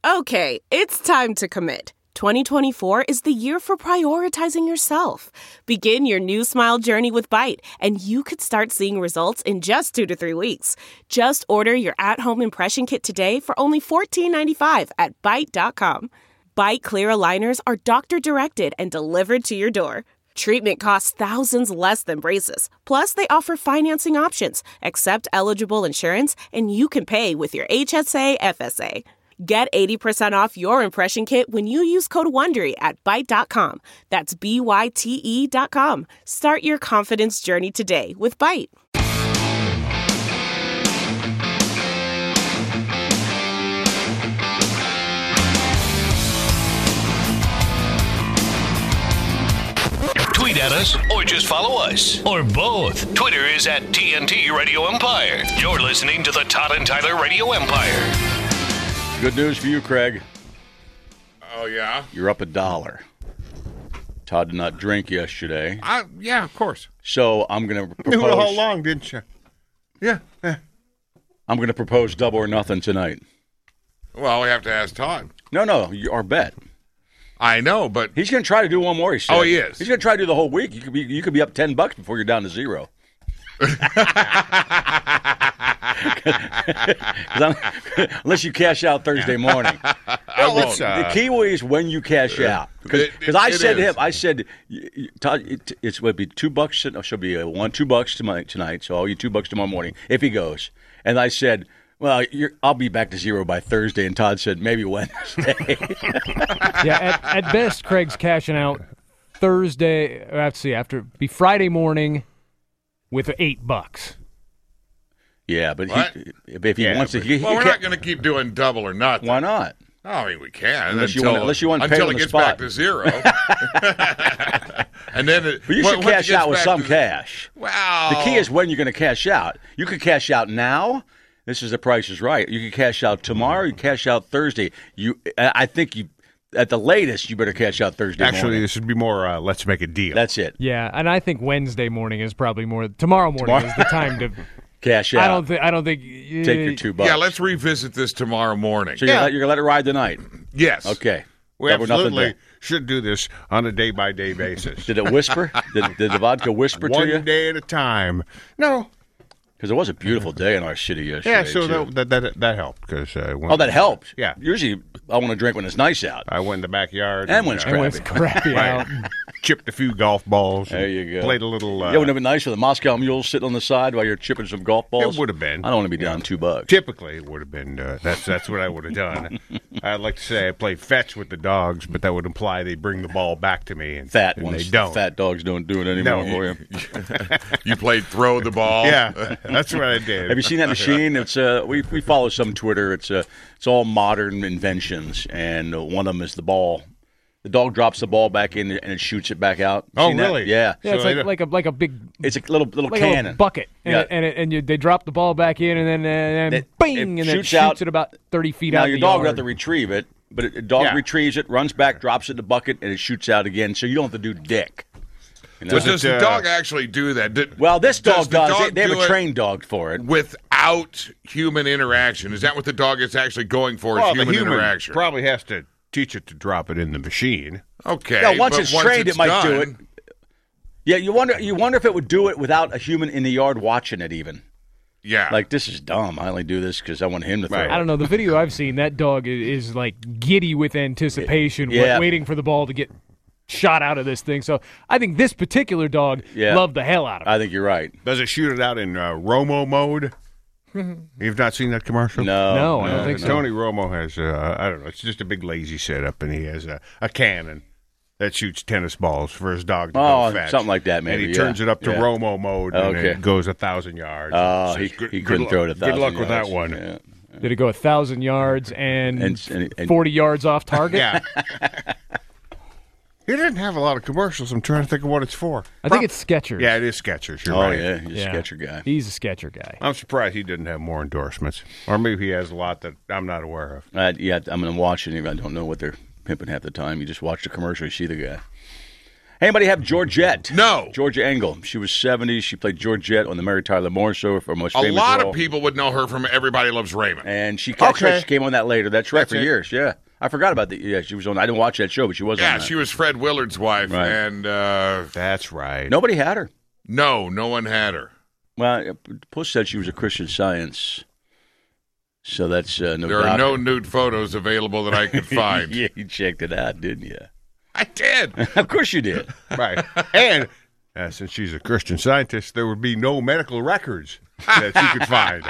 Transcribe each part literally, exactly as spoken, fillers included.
Okay, it's time to commit. twenty twenty-four is the year for prioritizing yourself. Begin your new smile journey with Byte, and you could start seeing results in just two to three weeks. Just order your at-home impression kit today for only fourteen ninety-five at byte dot com. Byte clear aligners are doctor-directed and delivered to your door. Treatment costs thousands less than braces. Plus, they offer financing options, accept eligible insurance, and you can pay with your H S A F S A. Get eighty percent off your impression kit when you use code WONDERY at byte dot com. That's B Y T E dot com. Start your confidence journey today with Byte. Tweet at us or just follow us. Or both. Twitter is at T N T Radio Empire. You're listening to the Todd and Tyler Radio Empire. Good news for you, Craig. Oh, yeah? You're up a dollar. Todd did not drink yesterday. I, yeah, of course. So I'm going to propose... Knew it all along, didn't you? Yeah. yeah. I'm going to propose double or nothing tonight. Well, we have to ask Todd. No, no, you- our bet. I know, but... He's going to try to do one more, he said. Oh, he is? He's going to try to do the whole week. You could be you could be up ten bucks before you're down to zero. Unless you cash out Thursday morning. I won't. The key is when you cash out. Because I said to him, I said, Todd, it, it's would be two bucks. No, she'll be one, two bucks tonight, tonight. So I'll you two bucks tomorrow morning if he goes. And I said, well, you're, I'll be back to zero by Thursday. And Todd said, maybe Wednesday. yeah, at, at best, Craig's cashing out Thursday. I have to see after be Friday morning with eight bucks. Yeah, but he, if he yeah, wants but, to, he, well, he we're can't. not going to keep doing double or nothing. Why not? Oh, I mean, we can Unless until, you want, unless you want to pay until on it the gets spot. back to zero. And then, it, but you well, should once it cash gets out with back some to- cash. Wow. The key is when you're going to cash out. You could cash out now. This is the Price is Right. You can cash out tomorrow. You can cash out Thursday. You, I think you, at the latest, you better cash out Thursday Actually, morning. this would be more, uh, let's make a deal. That's it. Yeah, and I think Wednesday morning is probably more. Tomorrow morning Tomorrow? is the time to cash out. I don't think. I don't think. Take your two bucks. Yeah, let's revisit this tomorrow morning. So you're Yeah. going to let it ride tonight? Yes. Okay. We Double nothing absolutely there. should do this on a day-by-day basis. Did it whisper? did, did the vodka whisper to you? One day at a time. No. Because it was a beautiful day in our city yesterday. Yeah, so too. that, that that that helped. Cause, uh, when, Oh, that helped. Yeah. Usually, I want to drink when it's nice out. I went in the backyard. And when it's uh, And when it's crappy out. chipped a few golf balls. There you go. Played a little. Uh, yeah, wouldn't it have been nice with a Moscow Mule sitting on the side while you're chipping some golf balls? It would have been. I don't want to be down two bucks. Typically, it would have been. Uh, that's that's what I would have done. I'd like to say I played fetch with the dogs, but that would imply they bring the ball back to me, and, Fat and ones. they don't. Fat dogs don't do it anymore No. for you. You played throw the ball. Yeah, that's what I did. Have you seen that machine? It's uh, we we follow some Twitter. It's uh, it's all modern inventions, and uh, one of them is the ball. The dog drops the ball back in and it shoots it back out. Oh, Seen that? really? Yeah. Yeah, it's So like, they- like a like a big It's a little little like a little cannon. bucket, and Yeah. it, and, it, and you, they drop the ball back in, and then and then It- bing, it and then it shoots shoots out. it about thirty feet Now out. your the dog yard. will have to retrieve it, but it, a dog Yeah. retrieves it, runs back, drops it in the bucket, and it shoots out again. So you don't have to do dick. You know? But does it, the uh, dog actually do that? Did, Well, this dog the does. dog they, they have do a it trained dog for it. without human interaction. Is that what the dog is actually going for? well, is human, the human interaction? probably has to teach it to drop it in the machine. Okay. Yeah, once but it's trained, it's it might do it. done- Yeah, you wonder. You wonder if it would do it without a human in the yard watching it. Even Yeah. like this is dumb. I only do this because I want him to throw. Right. it. I don't know. The video I've seen, that dog is, is like giddy with anticipation, wa- Yeah. waiting for the ball to get shot out of this thing. So I think this particular dog Yeah. loved the hell out of it. I think you're right. Does it shoot it out in uh, Romo mode? You've not seen that commercial? No, No, I don't think so. Tony Romo has, uh, I don't know, it's just a big lazy setup, and he has a, a cannon that shoots tennis balls for his dog to Oh, go fetch. something like that, maybe, And he yeah. turns it up to Yeah. Romo mode, and Okay. it goes a thousand yards. Oh, So he, it's good- he good couldn't luck- throw it a thousand Good luck with yards. that one. Yeah. Did it go a thousand yards and, And- and- and- forty yards off target? Yeah. He didn't have a lot of commercials. I'm trying to think of what it's for. I think it's Skechers. Yeah, it is Skechers. You're Oh right. yeah, he's Yeah. a sketcher guy. He's a Sketcher guy. I'm surprised he didn't have more endorsements. Or maybe he has a lot that I'm not aware of. Uh, yeah, I'm gonna watch it. I don't know what they're pimping half the time. You just watch the commercial, you see the guy. Anybody have Georgette? No. Georgia Engel. She was seventy. She played Georgette on the Mary Tyler Moore Show for most A famous lot role. of people would know her from Everybody Loves Raymond. And she, that's Okay. right, she came on that later. That's right, That's for it. years. Yeah. I forgot about the. Yeah, she was on. I didn't watch that show, but she was on Yeah, that. she was Fred Willard's wife, Right. and uh, That's right. Nobody had her. no, no one had her. Well, Puss said she was a Christian Science. So that's uh, no There are doctor. no nude photos available that I could find. Yeah, you checked it out, didn't you? I did. Of course you did. Right. And uh, since she's a Christian Scientist, there would be no medical records that she could find.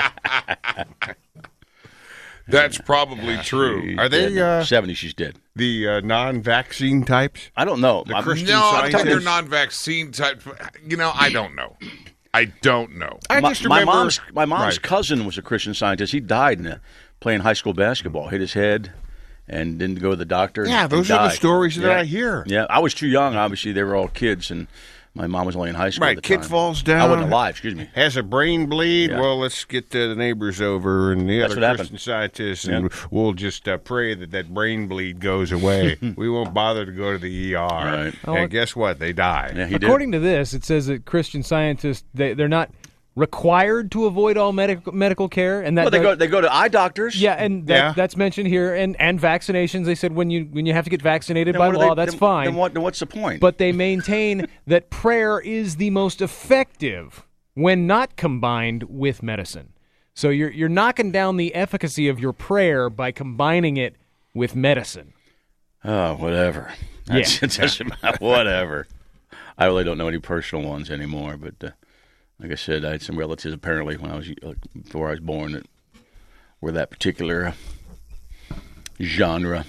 That's probably true. Are they uh, seventy? She's dead. the uh, non-vaccine types? I don't know. The I'm- Christian No, I think they're Scientists? non-vaccine type. You know, I don't know. I don't know. I my, just my remember mom's my mom's Right. cousin was a Christian Scientist. He died in a, playing high school basketball. Hit his head and didn't go to the doctor. Yeah, and those are the died. stories that Yeah. I hear. Yeah, I was too young. Obviously, they were all kids, and my mom was only in high school. Right, at the kid time. falls down. I wasn't alive. Excuse me. Has a brain bleed. Yeah. Well, let's get uh, the neighbors over and the That's other what happened. Christian Scientists, and we'll just uh, pray that that brain bleed goes away. We won't bother to go to the E R. Right. Oh, And guess what? They die. Yeah, he did. According to this, it says that Christian Scientists they, they're not required to avoid all medical medical care, and that Well, they does- go. They go to eye doctors. yeah, and that, Yeah. that's mentioned here, and and vaccinations. They said when you when you have to get vaccinated Then by what do law, they- that's then- fine. Then what? Then what's the point? But they maintain that prayer is the most effective when not combined with medicine. So you're you're knocking down the efficacy of your prayer by combining it with medicine. oh, whatever. That's, Yeah. it doesn't matter. Whatever. I really don't know any personal ones anymore, but uh, like I said, I had some relatives apparently when I was uh, before I was born that were that particular uh, genre.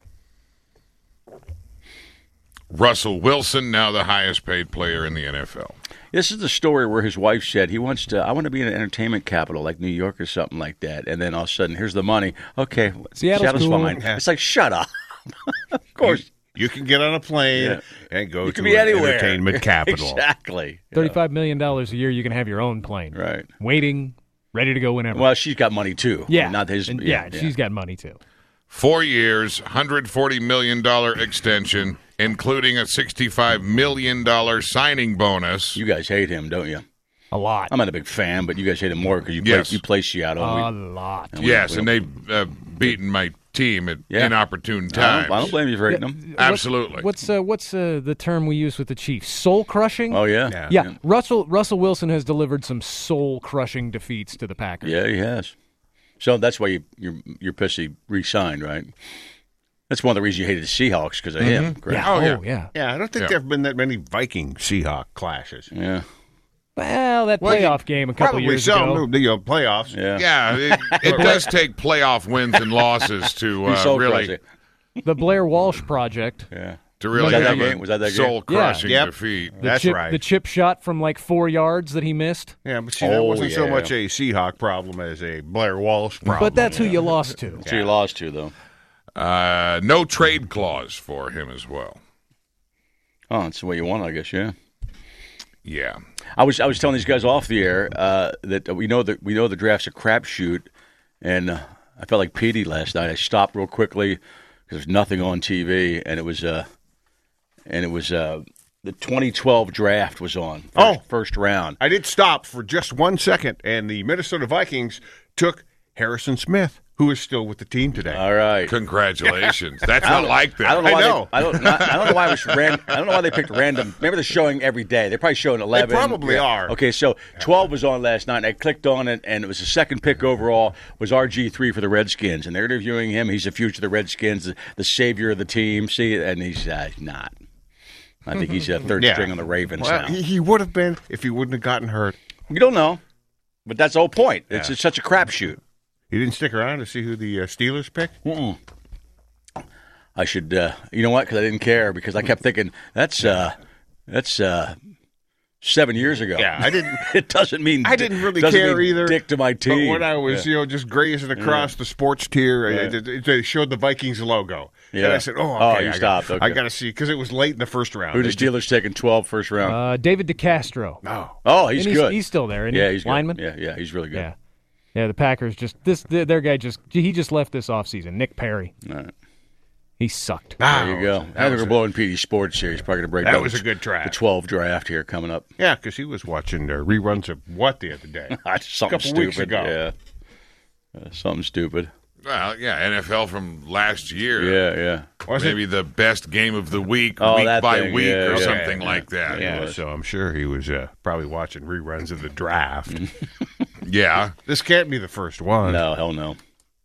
Russell Wilson, now the highest paid player in the N F L. This is the story where his wife said he wants to. I want to be in an entertainment capital like New York or something like that. And then all of a sudden, here's the money. Okay, Seattle's cool. fine. Yeah. It's like shut up. Of course, You can get on a plane Yeah. and go you to can be an anywhere. entertainment capital. Exactly. Yeah. Thirty-five million dollars a year, you can have your own plane, Right. waiting, ready to go whenever. Well, she's got money too. yeah, Not his. And, yeah, yeah, she's got money too. Four years, one hundred forty million dollars extension, including a sixty-five million dollars signing bonus. You guys hate him, don't you? A lot, I'm not a big fan, but you guys hate him more because you Yes. play you play Seattle. a and we- lot. and we- Yes, we- and they've uh, beaten my team at Yeah. inopportune I times. don't, I don't blame you for hating him. What- Absolutely. What's uh, what's uh, the term we use with the Chiefs? Soul crushing. Oh yeah. Yeah. yeah, Russell Russell Wilson has delivered some soul crushing defeats to the Packers. Yeah, he has. So that's why you, you're you're pissed he re-signed, right? That's one of the reasons you hated the Seahawks because of him. Correct? Yeah. Oh, Oh, yeah. yeah. Yeah, I don't think Yeah. there have been that many Viking Seahawk clashes. Yeah. Well, that Well, playoff game a couple Probably years some, ago. you know, playoffs. Yeah. Yeah, it, it does take playoff wins and losses to He uh, sold really Crosby. The Blair Walsh project. Yeah. to really Was that have that a game? Was that that game? soul-crushing Yeah. Yep. defeat. The That's chip, right. The chip shot from like four yards that he missed. Yeah, but see, that Oh, wasn't so yeah. much a Seahawk problem as a Blair Walsh problem. But that's who you lost to. So you lost to though. Uh, no trade clause for him as well. Oh, that's the way you want it, I guess. Yeah. Yeah. I was I was telling these guys off the air uh, that we know that we know the draft's a crapshoot, and uh, I felt like Petey last night. I stopped real quickly because there's nothing on T V, and it was uh, and it was uh, the twenty twelve draft was on. First, Oh. first round. I did stop for just one second, and the Minnesota Vikings took Harrison Smith, who is still with the team today. All right. Congratulations. That's not like that. I don't know I why. know. They, I don't. Not, I don't know why it was ran, I don't know why they picked random. Maybe they're showing every day. They're probably showing eleven. probably are. Okay, so twelve was on last night. And I clicked on it, and it was the second pick overall was R G three for the Redskins, and they're interviewing him. He's the future of the Redskins, the, the savior of the team. See, and he's uh, not. I think he's a third Yeah. string on the Ravens Well, now. he, he would have been if he wouldn't have gotten hurt. You don't know, but that's the whole point. It's, Yeah. it's such a crapshoot. He didn't stick around to see who the uh, Steelers picked. Mm-mm. I should, uh, you know what? Because I didn't care because I kept thinking that's uh, that's uh, seven years ago. Yeah, I didn't. It doesn't mean I didn't really doesn't care mean either. Dick to my team. But when I was, Yeah. you know, just grazing across the sports tier, Yeah. it, it, they showed the Vikings logo. Yeah. And I said, "Oh, Oh, okay, you I stopped, Got, okay. I got to see because it was late in the first round." Who the They just- Steelers taking twelve first round? Uh, David DeCastro. No. oh, he's, And he's, good. he's still there, isn't yeah, he? he's good. Lineman? Yeah, yeah, he's really good. Yeah. Yeah, the Packers just this their, their guy just he just left this offseason. Nick Perry. All right. He sucked. There you go. That I think was we're a- blowing P D Sports here. He's probably going to break That down was the- a good draft. The twelve draft here coming up. Yeah, because he was watching uh, reruns of what the other day? Something couple stupid. weeks ago. Yeah. Uh, something stupid. Well, yeah, N F L from last year. Yeah, yeah. Was it? Maybe the best game of the week, Oh, week that by thing, week, yeah, or yeah, something yeah. like that. Yeah, was. so I'm sure he was uh, probably watching reruns of the draft. Yeah. This can't be the first one. No, hell no.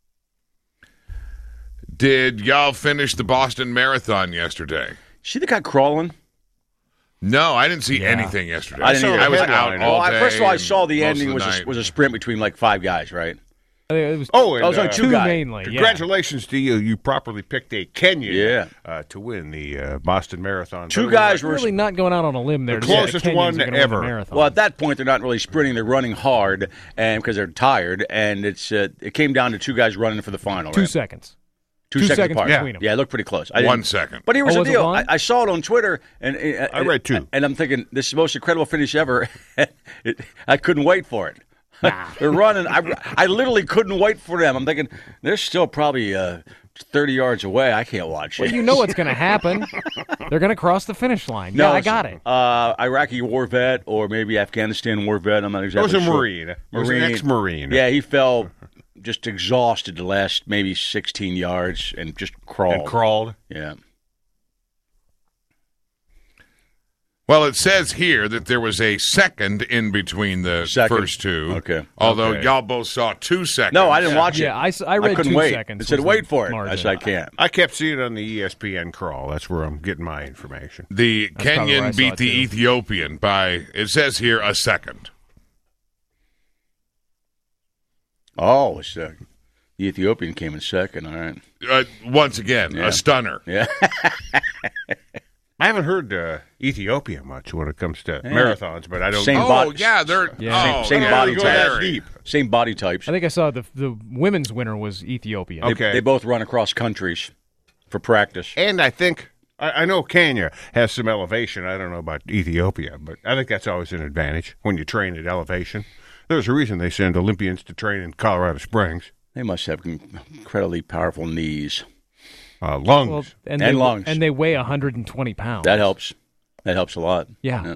Did y'all finish the Boston Marathon yesterday? See the guy crawling? No, I didn't see Yeah. anything yesterday. I didn't either. I was Headline. out all Well, I- day. first of all, I and saw the most ending of was the a, night. was a sprint between like five guys, right? I think It was Oh, and, That was only uh, two guys. mainly. yeah. Congratulations to you. You properly picked a Kenyan Yeah. uh, to win the uh, Boston Marathon. Two But guys were Really not going out on a limb there. The to say closest Kenyans one are gonna win the ever. marathon. Well, at that point, they're not really sprinting; they're running hard, and because they're tired. And it's uh, it came down to two guys running for the final. two right? seconds. Two, two seconds, seconds apart. between 'em. Yeah, it looked pretty close. I One didn't- second. But here's Oh, the was it deal: one? I, I saw it on Twitter, and uh, I read two. And I'm thinking this is the most incredible finish ever. it, I couldn't wait for it. They're running. I, I literally couldn't wait for them. I'm thinking they're still probably uh, thirty yards away. I can't watch Well, it. you know what's going to happen. They're going to cross the finish line. No, yeah, I it's, got it. Uh, Iraqi war vet or maybe Afghanistan war vet. I'm not It exactly was a sure. Marine. It was an ex-Marine. Yeah, he fell just exhausted the last maybe sixteen yards and just crawled. And crawled. Yeah. Well, it says here that there was a second in between the Second. first two. Okay. Although Okay. y'all both saw two seconds. No, I didn't watch it. Yeah, I s- I read couldn't two wait. seconds It said, was wait the for it. I margin. said, I can't. I kept seeing it on the E S P N crawl. That's where I'm getting my information. The That's probably where I Kenyan saw beat it, the too. Ethiopian by, it says here, a second. Oh, it's, uh, the Ethiopian came in second. All right. Uh, once again, Yeah. a stunner. Yeah. I haven't heard uh, Ethiopia much when it comes to marathons, but I don't Same know. Oh, body- yeah, they're Yeah. oh, Same yeah, body they're type. very- Same body types. I think I saw the the women's winner was Ethiopian. They, Okay. they both run across countries for practice. And I think, I, I know Kenya has some elevation. I don't know about Ethiopia, but I think that's always an advantage when you train at elevation. There's a reason they send Olympians to train in Colorado Springs. They must have incredibly powerful knees. Uh, lungs. Well, and, And they, lungs. and they weigh one hundred twenty pounds. That helps. That helps a lot. Yeah.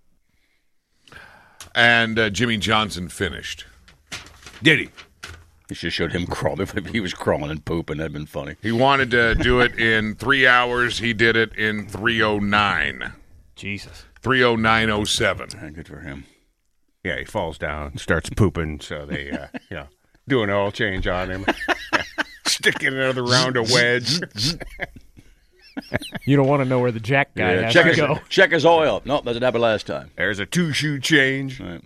And uh, Jimmy Johnson finished. Did he? You should have showed him crawling. If he was crawling and pooping, that'd been funny. He wanted to do it in three hours. He did it in three oh nine. Jesus. three oh nine oh seven. Yeah, good for him. Yeah, he falls down, starts pooping, so they, uh, you know, do an oil change on him. Sticking another round of wedge. You don't want to know where the jack guy Yeah, has check, to his, go. check his oil. Nope, doesn't happen last time. There's a two-shoe change. Right.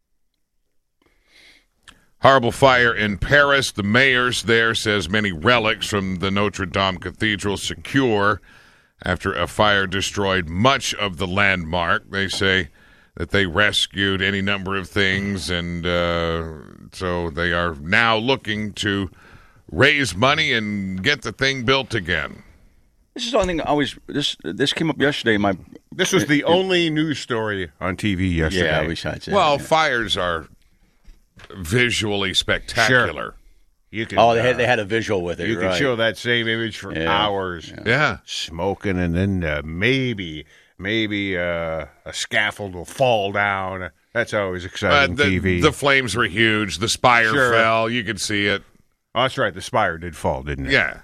Horrible fire in Paris. The mayor's there says many relics from the Notre Dame Cathedral secure after a fire destroyed much of the landmark. They say that they rescued any number of things, and uh, so they are now looking to raise money and get the thing built again. This is the only thing I always. This this came up yesterday. In my This was the only news story on T V yesterday. yeah, besides that. Well, yeah. fires are visually spectacular. You can, Oh, they had uh, they had a visual with it. You can right. show that same image for Yeah. hours. Yeah. Smoking, and then uh, maybe, maybe uh, a scaffold will fall down. That's always Uh, exciting the, T V. the flames were huge. The spire Sure. fell. You could see it. oh, that's right. The spire did fall, didn't it? Yeah.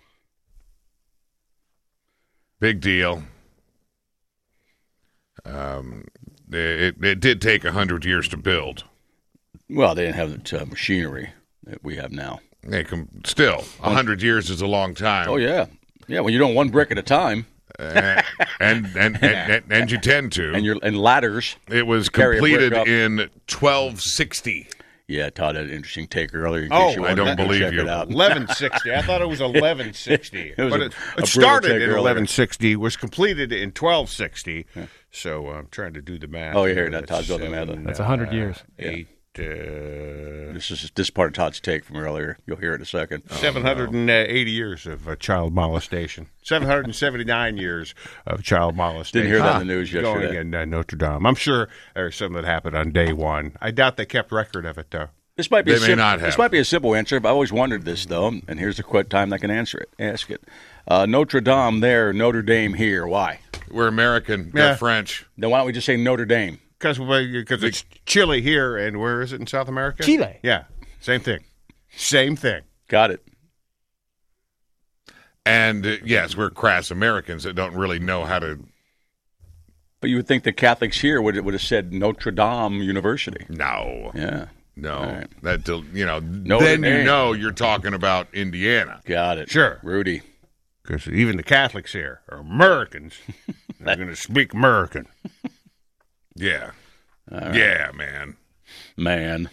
Big deal. Um, it, it did take a hundred years to build. Well, they didn't have the uh, machinery that we have now. They can, still, a hundred years is a long time. Oh yeah, yeah. When you're doing one brick at a time, Uh, and, and, and, and and you tend to. and you're and ladders. It was carry a brick completed up. in twelve sixty. Yeah, Todd had an interesting take earlier. In Oh, case you I wanted don't to believe check you. It out. eleven sixty. I thought it was eleven sixty. It was but a- it, a it started brutal take in earlier. eleven sixty, was completed in twelve sixty. So uh, I'm trying to do the math. Oh, you're hearing that, Todd's doing the math. Seven, That's one hundred uh, years. Eight, uh, This is this part of Todd's take from earlier. You'll hear it in a second. seven hundred eighty years of uh, child molestation. seven hundred seventy-nine years of child molestation. Didn't hear that in the news yesterday. Going in uh, Notre Dame. I'm sure there's something that happened on day one. I doubt they kept record of it, though. This might be They a may sim- not have. This might be a simple answer, but I always wondered this, though, and here's the quick time I can answer it. Ask it. Uh, Notre Dame there, Notre Dame here. Why? We're American. Yeah. They're French. Then why don't we just say Notre Dame? Because it's Chile here, and where is it in South America? Chile. Yeah, same thing. Same thing. Got it. And, uh, yes, we're crass Americans that don't really know how to. But you would think the Catholics here would would have said Notre Dame University. No. Yeah. No. All right. That, del- you know, Notre then you Dame. know you're talking about Indiana. Got it. Sure. Rudy. Because even the Catholics here are Americans. They're going to speak American. Yeah. Yeah, man. Man.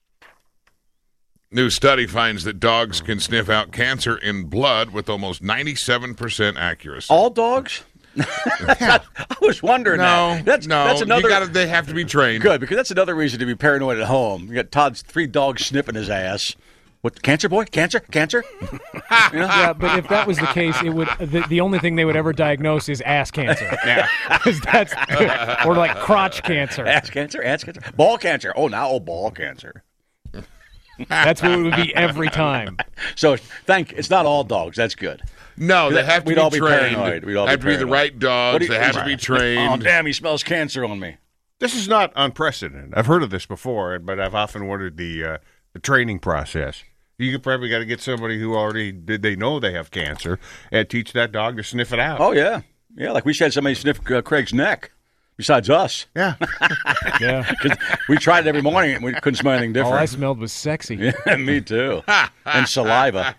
New study finds that dogs can sniff out cancer in blood with almost ninety-seven percent accuracy. All dogs? I was wondering no, that. That's, no, that's another. you gotta, they have to be trained. Good, because that's another reason to be paranoid at home. You got Todd's three dogs sniffing his ass. What, cancer, boy? Cancer? Cancer? You know? Yeah, but if that was the case, it would the, the only thing they would ever diagnose is ass cancer. Yeah. 'Cause that's or like crotch cancer. Ass cancer? Ass cancer? Ball cancer. Oh, now oh, ball cancer. That's what it would be every time. So, thank. It's not all dogs. That's good. No, they have to We'd be all be trained. paranoid. We'd all have be to be the paranoid. right What dogs. do you- They have to be Oh, trained. damn, he smells cancer on me. This is not unprecedented. I've heard of this before, but I've often wondered the uh, the training process. You could probably got to get somebody who already did they know they have cancer and teach that dog to sniff it out. Oh, yeah. Yeah, like we said, somebody sniff uh, Craig's neck besides us. Yeah. Yeah. 'Cause we tried it every morning and we couldn't smell anything All I different. smelled was sexy. Yeah, me too. And saliva.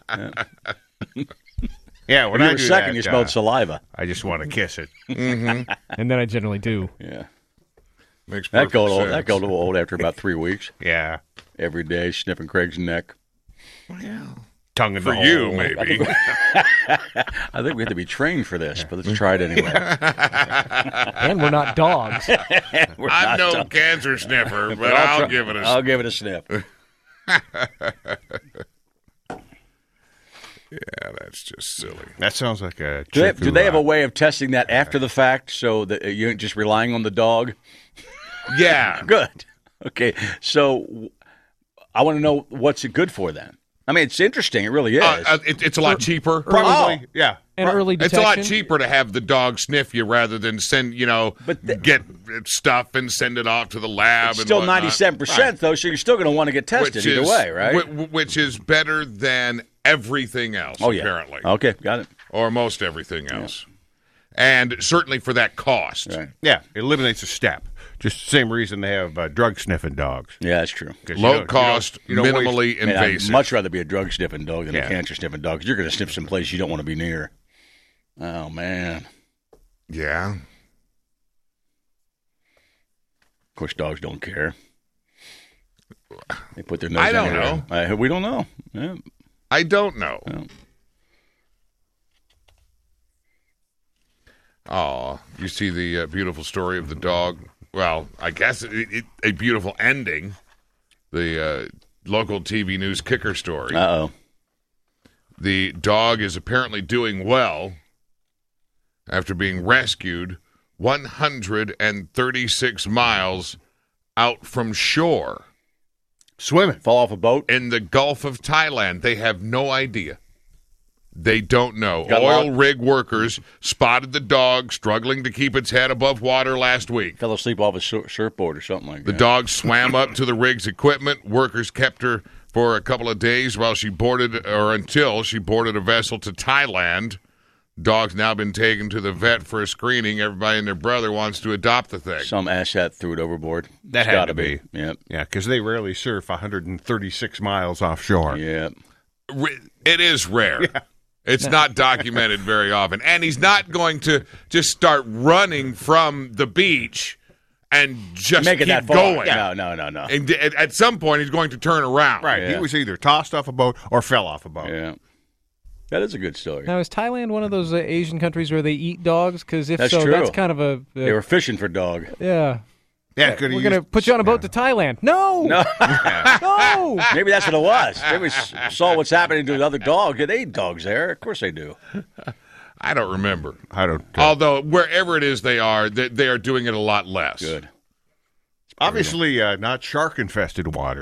Yeah, when When you I were do second, that, you smelled uh, saliva. I just want to kiss it. And then I generally do. Yeah. Makes That perfect got old. sense. That got old after about three weeks. Yeah. Every day sniffing Craig's neck. Tongue in For the you, hole. maybe. I think we have to be trained for this, but let's try it anyway. And we're not dogs. We're I'm not no done. cancer sniffer, but I'll I'll try- give it a. I'll give it a sniff. Yeah, that's just silly. That sounds like a Do they, chick do who, they have uh, a way of testing that after the fact so that you ain't just relying on the dog? Yeah. Good. Okay. So I want to know what's it good for then. I mean, it's interesting. It really is. Uh, uh, it, it's a lot cheaper. Probably, Oh. yeah. And early It's detection. a lot cheaper to have the dog sniff you rather than send, you know, But the- get stuff and send it off to the lab. It's and still whatnot. ninety-seven percent, though, so you're still going to want to get tested Which either is, way, right? whi- Which is better than everything else, oh, yeah. apparently. Okay, got it. Or most everything else. And certainly for that cost. Right. Yeah, it eliminates a step. Just the same reason they have uh, drug sniffing dogs. Yeah, that's true. 'Cause you Low don't- you cost, don't- you don't waste- minimally Man, I'd invasive. much rather be a drug sniffing dog than Yeah. a cancer sniffing dog because you're going to sniff some place you don't want to be near. Oh, man. Yeah. Of course, dogs don't care. They put their nose I don't anywhere. I, we don't know. Yeah. I don't know. Yeah. Oh, you see the uh, beautiful story of the dog. Well, I guess it, it, a beautiful ending. The uh, local T V news kicker story. Uh-oh. The dog is apparently doing well after being rescued one hundred thirty-six miles out from shore Swimming. Fall off a boat? in the Gulf of Thailand. They have no idea. They don't know. Got Oil lost. rig workers spotted the dog struggling to keep its head above water last week. Fell asleep off a sur- surfboard or something like The that. dog swam up to the rig's equipment. Workers kept her for a couple of days while she boarded, or until she boarded a vessel to Thailand. Dog's now been taken to the vet for a screening. Everybody and their brother wants to adopt the thing. Some asshat threw it overboard. That It's had gotta to be. Yep. Yeah, because they rarely surf one hundred thirty-six miles offshore. Yep. Re- It is rare. It's not documented very often. And he's not going to just start running from the beach and just Make it keep that far. going. No, no, no, no. And at, at some point, he's going to turn around. Right. He Yeah. was either tossed off a boat or fell off a boat. Yeah. That is a good story. Now, is Thailand one of those uh, Asian countries where they eat dogs? Because if That's so, true. that's kind of a... They were fishing for dog. yeah. Yeah, could We're going to put you on a boat to Thailand. No! No. No! Maybe that's what it was. Maybe we s- saw what's happening to the other dog. They eat dogs there. Of course they do. I don't remember. I don't. Uh, Although, wherever it is they are, they, they are doing it a lot less. Good. obviously, uh, not shark-infested waters.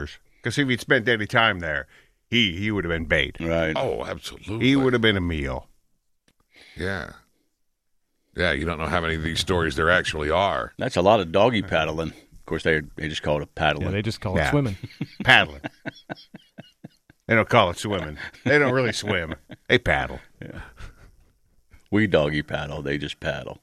Because if he'd spent any time there, he, he would have been bait. Right. Oh, absolutely. He would have been a meal. Yeah. Yeah, you don't know how many of these stories there actually are. That's a lot of doggy paddling. Of course, they they just call it paddling. Yeah, they just call it Yeah. swimming. Paddling. They don't call it swimming. They don't really swim. They paddle. Yeah. We doggy paddle. They just paddle.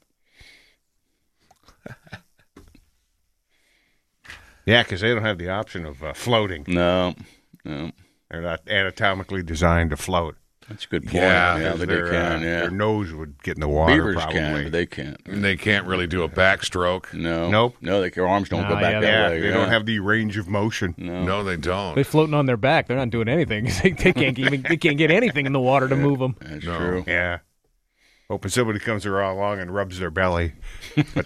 Yeah, because they don't have the option of uh, floating. No, no. They're not anatomically designed to float. That's a good point. Yeah, Yeah, Because but they their, can. uh, Yeah, their nose would get in the water. beavers probably. can, but they can't. And they can't really do a backstroke. No, Nope. No, they, their arms don't Nah, go back yeah, that Yeah, way. they yeah. don't have the range of motion. No. No, they don't. They're floating on their back. They're not doing anything. they, they can't even they can't get anything in the water to move them. That's No. true. Yeah. Hoping somebody comes around along and rubs their belly. But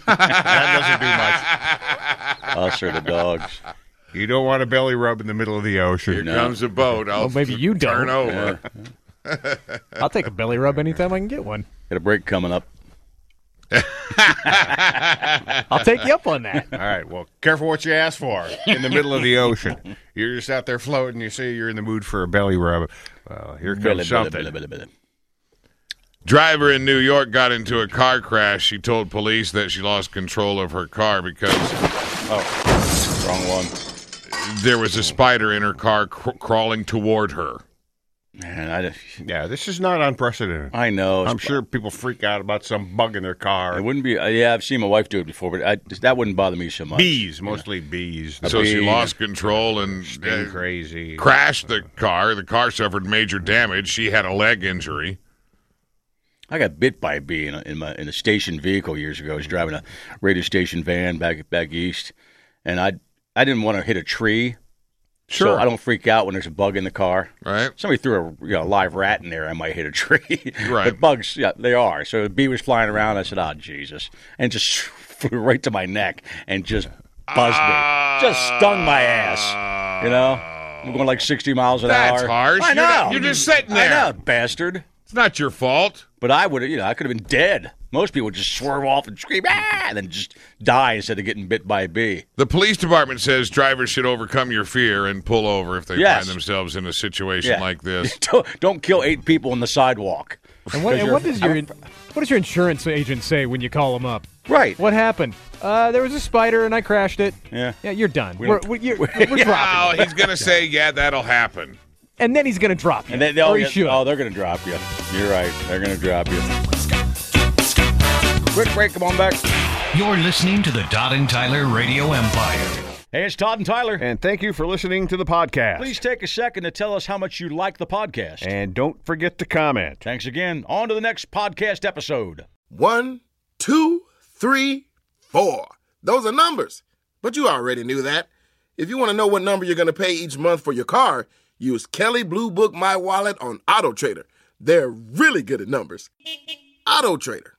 that doesn't do much. Us or the dogs. You don't want a belly rub in the middle of the ocean. Here No. comes a boat. I'll Well, maybe you turn don't. over. I'll take a belly rub anytime I can get one. Got a break coming up. I'll take you up on that. All right, well, careful what you ask for in the middle of the ocean. You're just out there floating. You say you're in the mood for a belly rub. Well, here comes Billy, something. Billy, Billy, Billy, Billy. Driver in New York got into a car crash. She told police that she lost control of her car because Oh, wrong one. there was a spider in her car cr- crawling toward her. Man, I, Yeah, this is not unprecedented. I know. I'm sure people freak out about some bug in their car. It wouldn't be. Uh, yeah, I've seen my wife do it before, but I, that wouldn't bother me so much. Bees, mostly bees. So she bee. lost control and Sting uh, crazy. crashed the car. The car suffered major damage. She had a leg injury. I got bit by a bee in a, in, my, in a station vehicle years ago. I was driving a radio station van back back east, and I I didn't want to hit a tree. Sure. So I don't freak out when there's a bug in the car. Right. Somebody threw a you know, live rat in there, I might hit a tree. Right. But bugs, yeah, they are. So the bee was flying around. I said, "Oh Jesus!" and just flew right to my neck and just buzzed me, just stung my ass. You know, I'm going like sixty miles an That's hour. harsh. I You're know. not- you're just sitting there. I know, bastard. It's not your fault. But I would, you know, I could have been dead. Most people would just swerve off and scream, ah, and then just die instead of getting bit by a bee. The police department says drivers should overcome your fear and pull over if they Yes. find themselves in a situation Yeah. like this. don't, don't kill eight people on the sidewalk. And what, and Because what you're- does your what does your insurance agent say when you call them up? Right. What happened? Uh, there was a spider and I crashed it. Yeah. Yeah, you're done. We We're, don't- we're, you're, we're dropping Oh, you. he's going to say, yeah, that'll happen. And then he's going to drop you. And they, they'll or he get- should. oh, they're going to drop you. You're right. They're going to drop you. Quick break. Come on back. You're listening to the Todd and Tyler Radio Empire. Hey, it's Todd and Tyler. And thank you for listening to the podcast. Please take a second to tell us how much you like the podcast. And don't forget to comment. Thanks again. On to the next podcast episode. One, two, three, four. Those are numbers. But you already knew that. If you want to know what number you're going to pay each month for your car, use Kelley Blue Book My Wallet on AutoTrader. They're really good at numbers. AutoTrader.